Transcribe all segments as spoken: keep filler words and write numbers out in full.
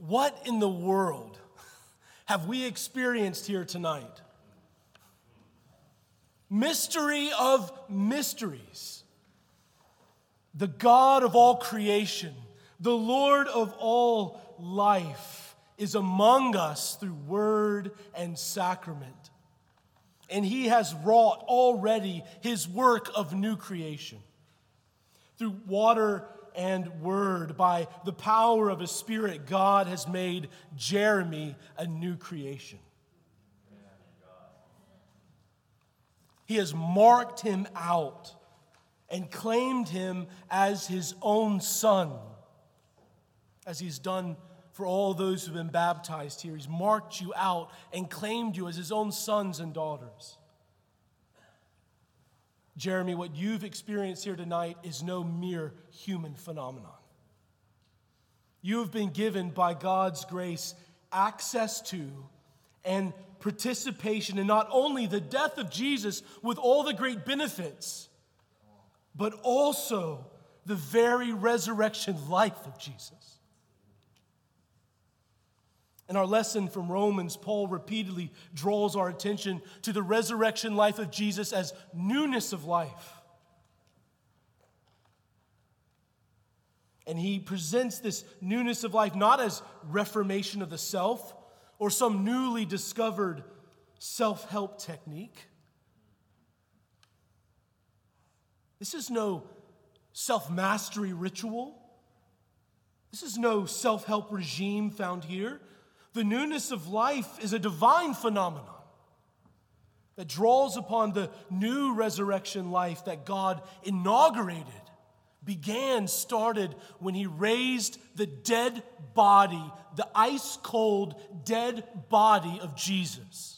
What in the world have we experienced here tonight? Mystery of mysteries. The God of all creation, the Lord of all life, is among us through word and sacrament. And he has wrought already his work of new creation. Through water and word, by the power of his Spirit, God has made Jeremy a new creation. He has marked him out and claimed him as his own son, as he's done for all those who've been baptized here. He's marked you out and claimed you as his own sons and daughters. Jeremy, what you've experienced here tonight is no mere human phenomenon. You have been given by God's grace access to and participation in not only the death of Jesus with all the great benefits, but also the very resurrection life of Jesus. In our lesson from Romans, Paul repeatedly draws our attention to the resurrection life of Jesus as newness of life. And he presents this newness of life not as reformation of the self or some newly discovered self-help technique. This is no self-mastery ritual. This is no self-help regime found here. The newness of life is a divine phenomenon that draws upon the new resurrection life that God inaugurated, began, started when he raised the dead body, the ice-cold dead body of Jesus.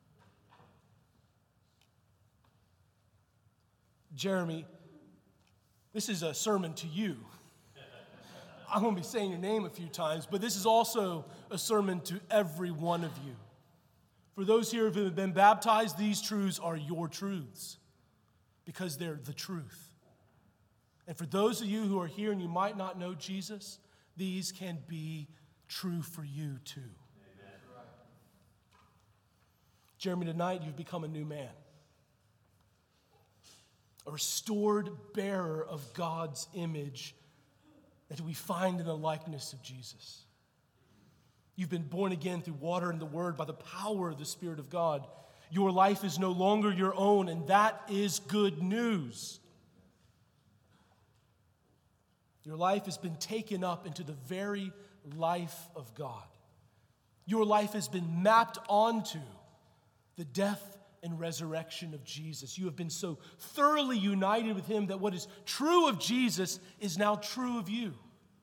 Jeremy, this is a sermon to you. I'm going to be saying your name a few times, but this is also a sermon to every one of you. For those here who have been baptized, these truths are your truths because they're the truth. And for those of you who are here and you might not know Jesus, these can be true for you too. Amen. Jeremy, tonight you've become a new man, a restored bearer of God's image that we find in the likeness of Jesus. You've been born again through water and the word by the power of the Spirit of God. Your life is no longer your own, and that is good news. Your life has been taken up into the very life of God. Your life has been mapped onto the death and resurrection of Jesus. You have been so thoroughly united with him that what is true of Jesus is now true of you.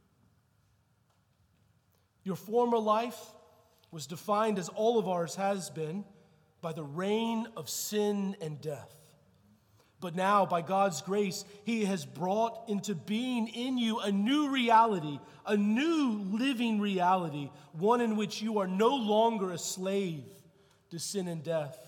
Your former life was defined, as all of ours has been, by the reign of sin and death. But now, by God's grace, he has brought into being in you a new reality, a new living reality, one in which you are no longer a slave to sin and death.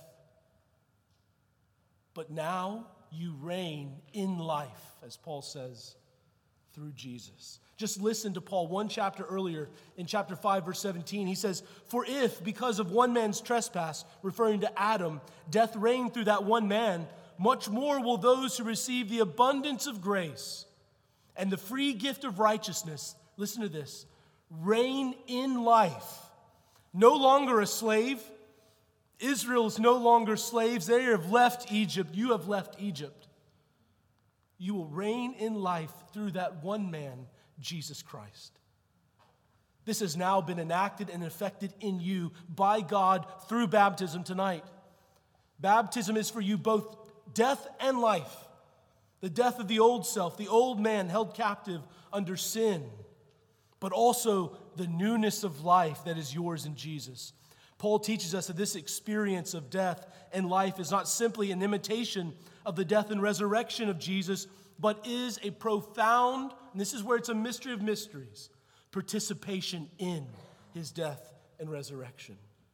But now you reign in life, as Paul says, through Jesus. Just listen to Paul one chapter earlier in chapter five, verse seventeen. He says, "For if, because of one man's trespass," referring to Adam, "death reigned through that one man, much more will those who receive the abundance of grace and the free gift of righteousness," listen to this, "reign in life, no longer a slave." Israel is no longer slaves. They have left Egypt. You have left Egypt. You will reign in life through that one man, Jesus Christ. This has now been enacted and effected in you by God through baptism tonight. Baptism is for you both death and life. The death of the old self, the old man held captive under sin, but also the newness of life that is yours in Jesus. Paul teaches us that this experience of death and life is not simply an imitation of the death and resurrection of Jesus, but is a profound, and this is where it's a mystery of mysteries, participation in his death and resurrection.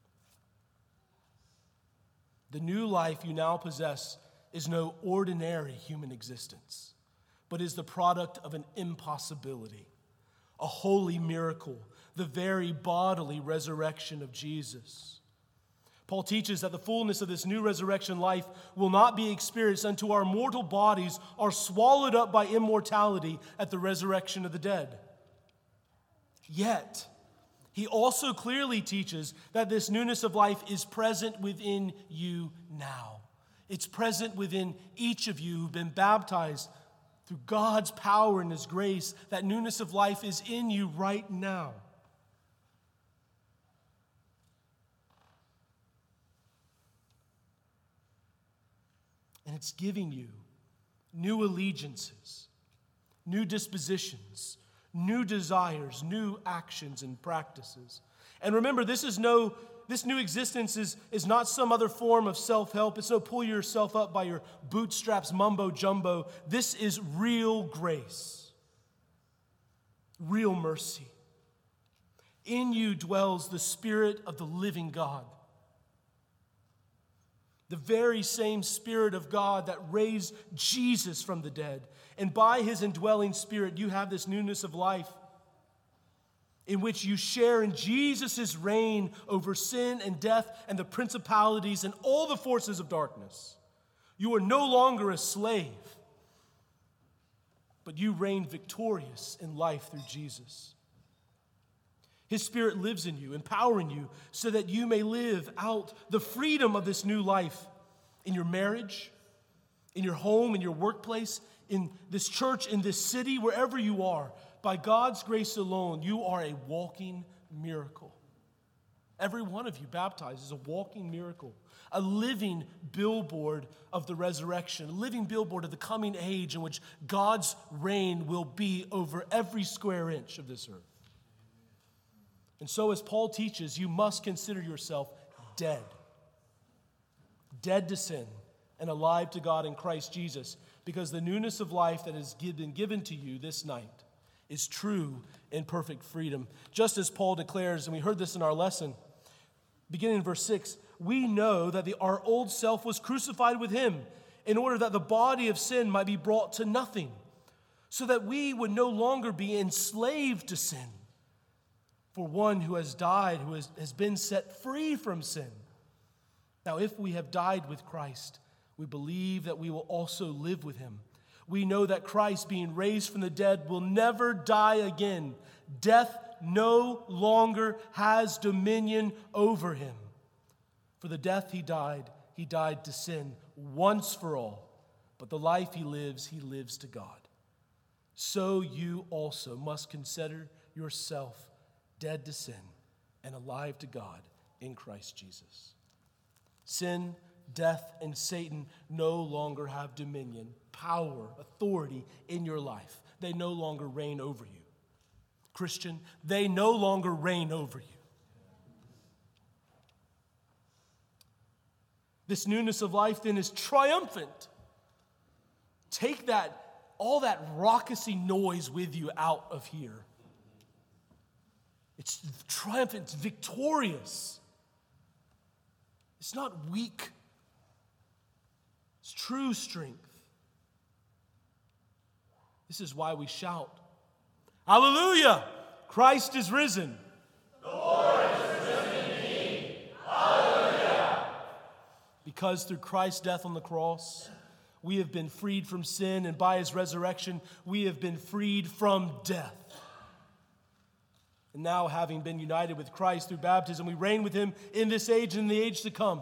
The new life you now possess is no ordinary human existence, but is the product of an impossibility. a holy miracle, the very bodily resurrection of Jesus. Paul teaches that the fullness of this new resurrection life will not be experienced until our mortal bodies are swallowed up by immortality at the resurrection of the dead. Yet, he also clearly teaches that this newness of life is present within you now. It's present within each of you who've been baptized through God's power and His grace. That newness of life is in you right now. And it's giving you new allegiances, new dispositions, new desires, new actions and practices. And remember, this is no, this new existence is, is not some other form of self-help. It's no pull yourself up by your bootstraps mumbo jumbo. This is real grace, real mercy. In you dwells the Spirit of the living God. The very same Spirit of God that raised Jesus from the dead. And by His indwelling Spirit, you have this newness of life in which you share in Jesus' reign over sin and death and the principalities and all the forces of darkness. You are no longer a slave, but you reign victorious in life through Jesus. His Spirit lives in you, empowering you so that you may live out the freedom of this new life in your marriage, in your home, in your workplace, in this church, in this city, wherever you are. By God's grace alone, you are a walking miracle. Every one of you baptized is a walking miracle, a living billboard of the resurrection, a living billboard of the coming age in which God's reign will be over every square inch of this earth. And so, as Paul teaches, you must consider yourself dead. Dead to sin and alive to God in Christ Jesus, because the newness of life that has been given to you this night is true and perfect freedom. Just as Paul declares, and we heard this in our lesson, beginning in verse six, we know that the, our old self was crucified with Him in order that the body of sin might be brought to nothing, so that we would no longer be enslaved to sin. For one who has died, who has, has been set free from sin. Now, if we have died with Christ, we believe that we will also live with Him. We know that Christ, being raised from the dead, will never die again. Death no longer has dominion over Him. For the death He died, He died to sin once for all. But the life He lives, He lives to God. So you also must consider yourself dead to sin and alive to God in Christ Jesus. Sin, death, and Satan no longer have dominion, power, authority in your life. They no longer reign over you. Christian, they no longer reign over you. This newness of life then is triumphant. Take that, all that raucousy noise with you out of here. It's triumphant, it's victorious. It's not weak. It's true strength. This is why we shout, Hallelujah! Christ is risen. The Lord is risen indeed. Hallelujah! Because through Christ's death on the cross, we have been freed from sin, and by His resurrection, we have been freed from death. And now, having been united with Christ through baptism, we reign with Him in this age and in the age to come.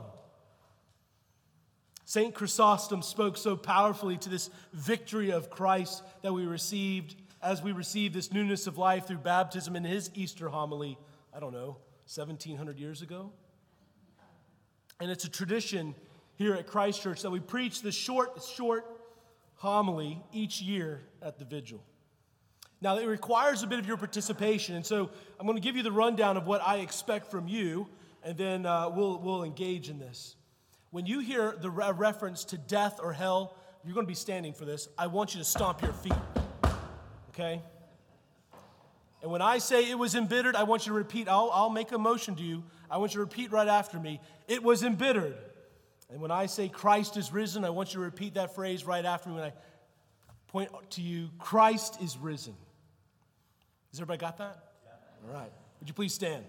Saint Chrysostom spoke so powerfully to this victory of Christ that we received as we received this newness of life through baptism in his Easter homily, I don't know, seventeen hundred years ago. And it's a tradition here at Christ Church that we preach this short, short homily each year at the vigil. Now, it requires a bit of your participation, and so I'm going to give you the rundown of what I expect from you, and then uh, we'll, we'll engage in this. When you hear the re- reference to death or hell, you're going to be standing for this. I want you to stomp your feet, okay? And when I say it was embittered, I want you to repeat. I'll, I'll make a motion to you. I want you to repeat right after me. It was embittered. And when I say Christ is risen, I want you to repeat that phrase right after me when I point to you. Christ is risen. Has everybody got that? All right. Would you please stand?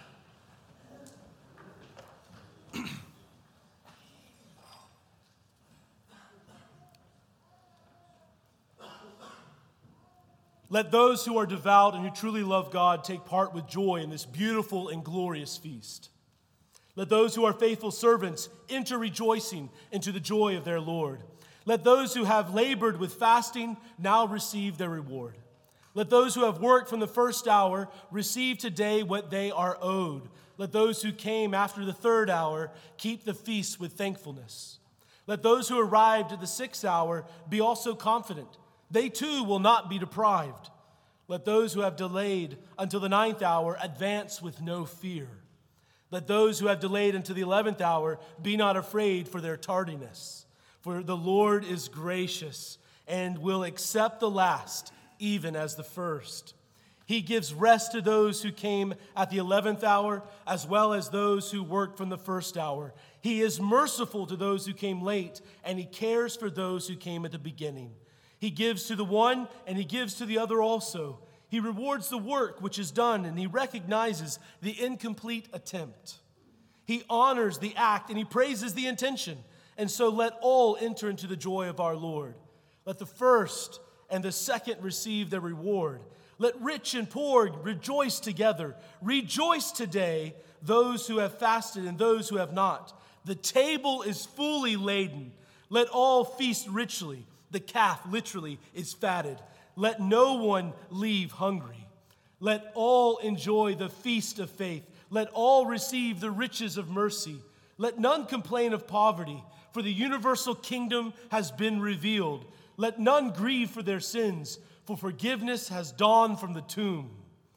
Let those who are devout and who truly love God take part with joy in this beautiful and glorious feast. Let those who are faithful servants enter rejoicing into the joy of their Lord. Let those who have labored with fasting now receive their reward. Let those who have worked from the first hour receive today what they are owed. Let those who came after the third hour keep the feast with thankfulness. Let those who arrived at the sixth hour be also confident. They too will not be deprived. Let those who have delayed until the ninth hour advance with no fear. Let those who have delayed until the eleventh hour be not afraid for their tardiness. For the Lord is gracious and will accept the last, even as the first. He gives rest to those who came at the eleventh hour, as well as those who worked from the first hour. He is merciful to those who came late, and he cares for those who came at the beginning. He gives to the one, and he gives to the other also. He rewards the work which is done, and he recognizes the incomplete attempt. He honors the act, and he praises the intention. And so let all enter into the joy of our Lord. Let the first and the second receive their reward. Let rich and poor rejoice together. Rejoice today, those who have fasted and those who have not. The table is fully laden. Let all feast richly. The calf literally is fatted. Let no one leave hungry. Let all enjoy the feast of faith. Let all receive the riches of mercy. Let none complain of poverty, for the universal kingdom has been revealed. Let none grieve for their sins, for forgiveness has dawned from the tomb.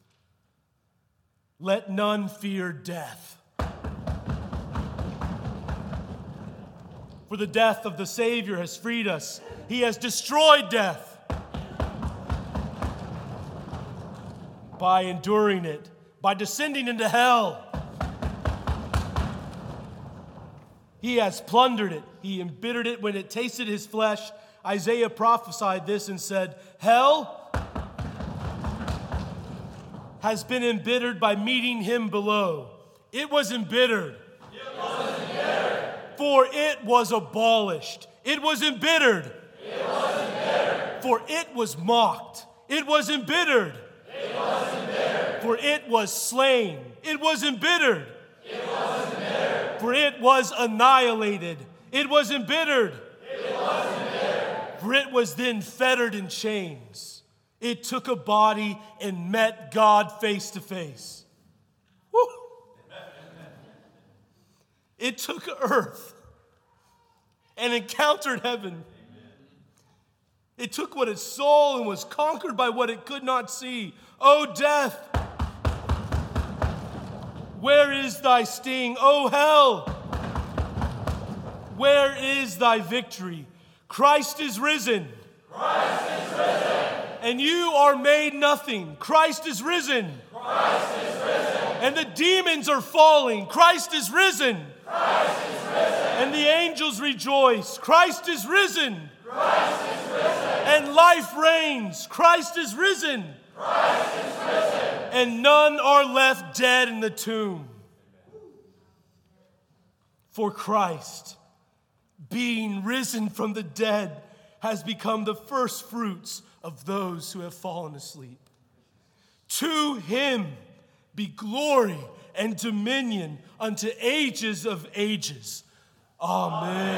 Let none fear death, for the death of the Savior has freed us. He has destroyed death by enduring it, by descending into hell. He has plundered it. He embittered it when it tasted his flesh. Isaiah prophesied this and said, hell has been embittered by meeting him below. It was embittered. It was embittered. For it was abolished. It was embittered. It was embittered. For it was mocked. It was embittered. It was embittered. For it was slain. It was embittered. It was embittered. For it was annihilated. It was embittered. It was embittered. For it was then fettered in chains. It took a body and met God face to face. Woo. It took earth and encountered heaven. It took what it saw and was conquered by what it could not see. O death, where is thy sting? O hell, where is thy victory? Christ is risen. Christ is risen. And you are made nothing. Christ is risen. Christ is risen. And the demons are falling. Christ is risen. Christ is risen. And the angels rejoice. Christ is risen. Christ is risen. And life reigns. Christ is risen. Christ is risen. And none are left dead in the tomb. For Christ, being risen from the dead, has become the first fruits of those who have fallen asleep. To him be glory and dominion unto ages of ages. Amen.